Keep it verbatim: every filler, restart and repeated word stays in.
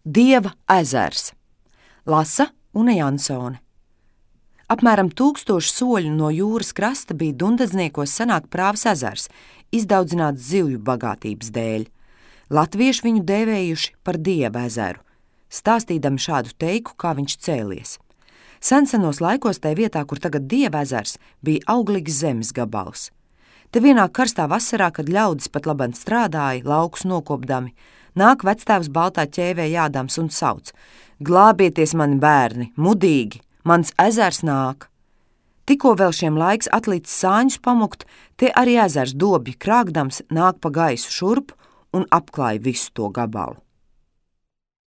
Dieva ezers. Lasa Une Jansone. Apmēram tūkstošu soļu no jūras krasta bija Dundadzniekos senāk Prāvas ezers, izdaudzināts zivju bagātības dēļ. Latvieši viņu dēvējuši par Dieva ezeru, stāstīdami šādu teiku, kā viņš cēlies. Sensenos laikos tai vietā, kur tagad Dieva ezers, bija auglīgs zemes gabals. Te vienā karstā vasarā, kad ļaudis pat labāk strādāja, laukus nokopdami, nāk vectēvs baltā ķēvē jādams un sauc: glābieties, mani bērni, mudīgi, mans ezers nāk! Tikko vēl šiem laiks atlicis sāņus pamukt, te arī ezers dobji krāgdams nāk pa gaisu šurp un apklāja visu to gabalu.